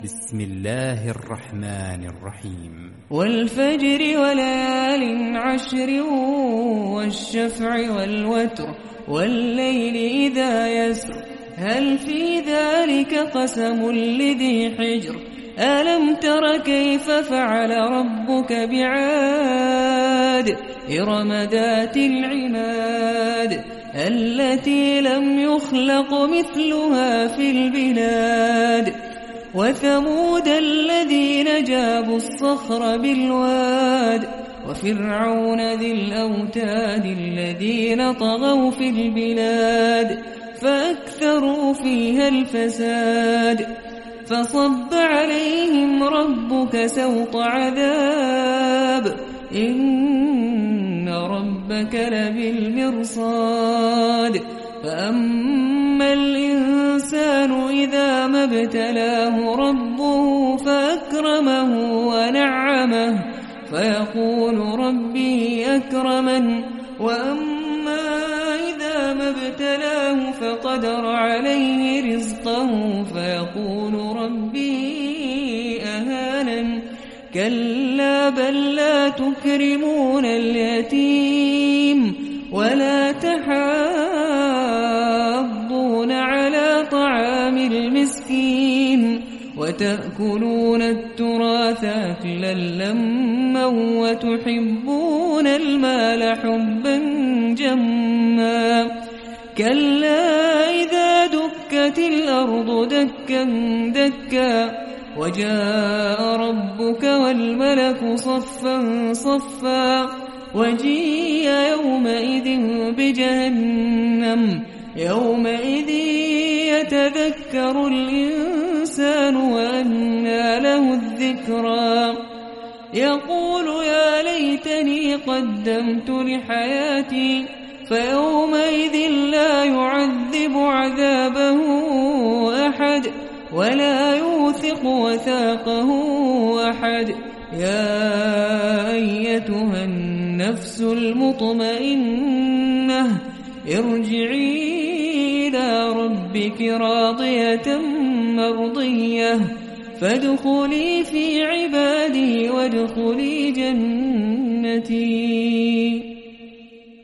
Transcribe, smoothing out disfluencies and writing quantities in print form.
بسم الله الرحمن الرحيم. والفجر وليال عشر والشفع والوتر والليل إذا يسر هل في ذلك قسم لذي حجر ألم تر كيف فعل ربك بعاد إرم ذات العماد التي لم يخلق مثلها في البلاد وثمود الذين جابوا الصخر بالواد وفرعون ذي الأوتاد الذين طغوا في البلاد فأكثروا فيها الفساد فصب عليهم ربك سوط عذاب إن ربك لبالمرصاد فأما الإنسان إذا ما ابتلاه ربه فأكرمه ونعمه فيقول ربي أكرمن وأما إذا ما ابتلاه فقدر عليه رزقه فيقول ربي أهانن كلا بل لا تكرمون اليتيم ولا تحاضون على طعام المسكين وتأكلون التراث أكلا لما وتحبون المال حبا جما كلا إذا دكت الأرض دكا دكا وجاء ربك والملك صفا صفا وجيء يومئذ بجهنم يومئذ يتذكر الإنسان وأنى له الذكرى يقول يا ليتني قدمت لحياتي فيومئذ لا يعذب عذابه أحد ولا يوثق وثاقه أحد يا أيتها النفس المطمئنة ارجعي إلى ربك راضية مرضية فادخلي في عبادي وادخلي جنتي.